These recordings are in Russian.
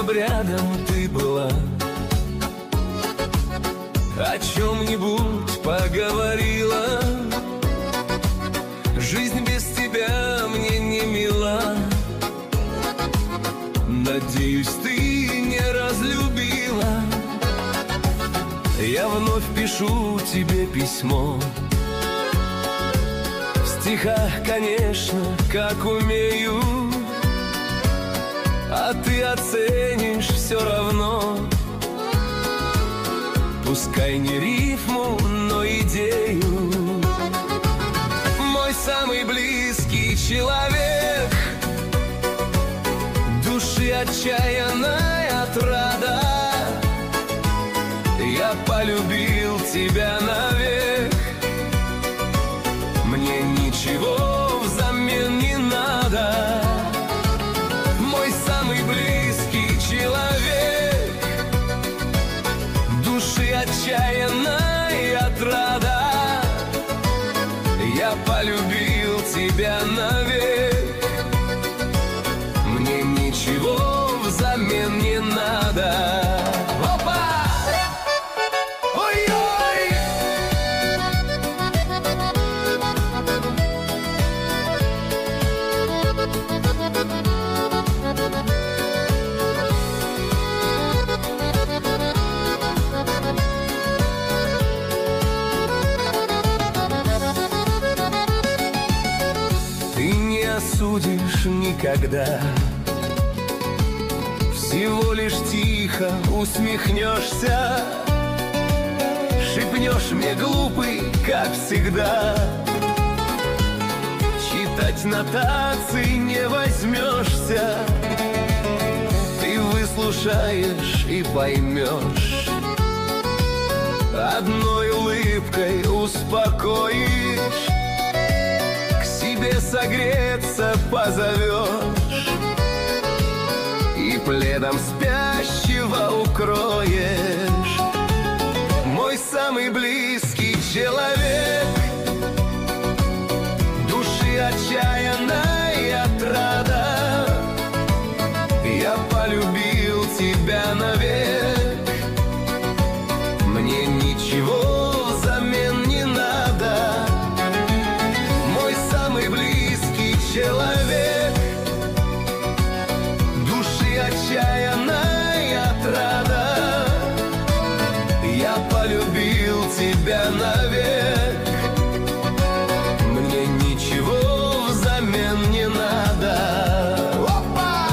чтоб рядом ты была, о чем-нибудь поговорила. Жизнь без тебя мне не мила. Надеюсь, ты не разлюбила. Я вновь пишу тебе письмо, в стихах, конечно, как умею, а ты оценишь все равно. Пускай не рифму, но идею. Мой самый близкий человек, души отчаянная отрада. Я полюбил тебя навек. Мне ничего взамен не надо. Мой самый близкий человек, души отчаянная отрада. Я полюбил тебя навек. Мне ничего взамен не надо. Осудишь никогда, всего лишь тихо усмехнешься, шепнешь мне, глупый, как всегда. Читать нотации не возьмешься, ты выслушаешь и поймешь. Одной улыбкой успокоишь, тебе согреться позовешь и пледом спящего укроешь. Мой самый близкий человек, души отчаянная отрада. Я полюбил тебя навек. Мне ничего взамен не надо. Человек, души отчаянная отрада. Я полюбил тебя навек. Мне ничего взамен не надо. Опа!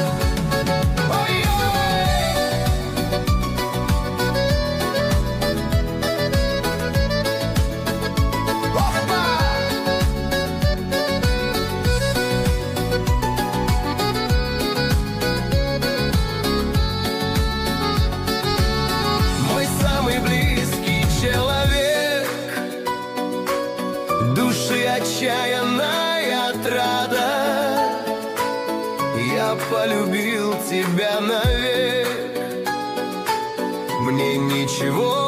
Отчаянная отрада. Я полюбил тебя навек. Мне ничего